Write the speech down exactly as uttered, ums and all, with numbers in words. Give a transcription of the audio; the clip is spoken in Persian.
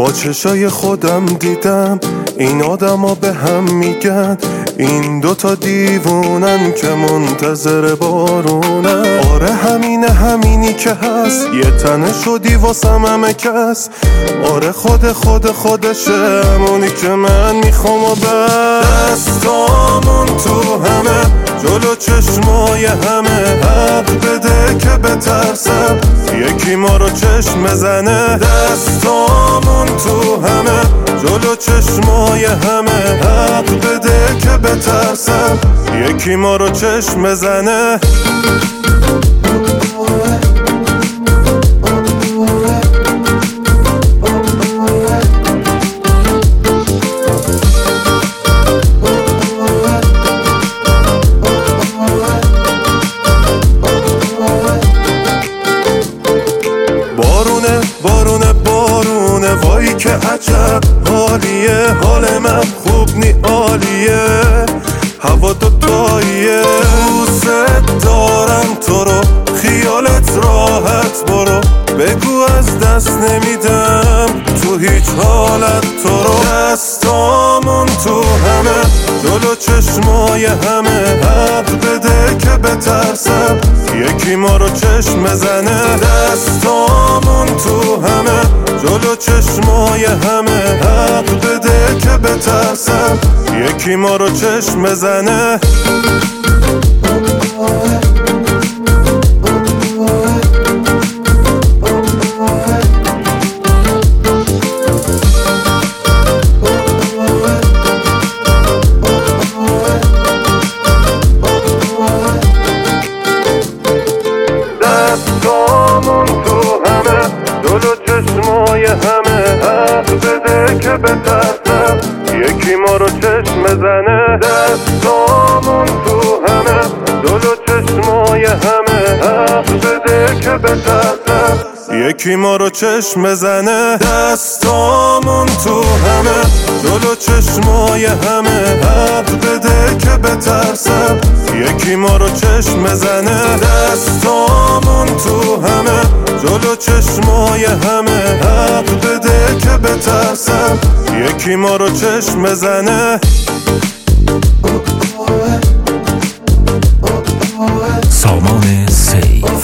با چشای خودم دیدم این آدما به هم میگن این دوتا دیوونن که منتظر بارونن. آره همینه همینی که هست، یه تنه شدی واسم همه کس. آره خود خود خودشه همونی که من میخوام و بس. دستامون تو همه جلو چشمای همه، حق بده که بترسم یکی ما رو چشم بزنه. دستامون تو همه جلو چشمای همه، حق بده که بترسم یکی ما رو چشم بزنه. بارونه بارونه بارونه وای که عجب حالیه، حال من خوب نی عالیه، هوا دوتاییه. دوست دارم تو رو خیالت راحت برو، بگو از دست نمیدم تو هیچ حالت تو رو. دستامون تو همه جلو چشمای همه، حق بده که بترسم یکی ما رو چشم بزنه. دستامون تو همه جلو چشمای همه، حق بده که بترسم یکی ما رو چشم بزنه. دستامون تو همه جلو چشمای همه، حق بده که بترسم یکی ما رو چشم بزنه. دستامون تو همه جلو چشمای همه، حق بده که بترسم یکی ما رو چشم بزنه. دستامون تو همه جلو چشمای همه، حق بده که بترسم یکی ما رو چشم بزنه. دستامون تو همه جلو چشمای همه، حق بده که بترسم یکی ما رو چشم بزنه. سامان سیف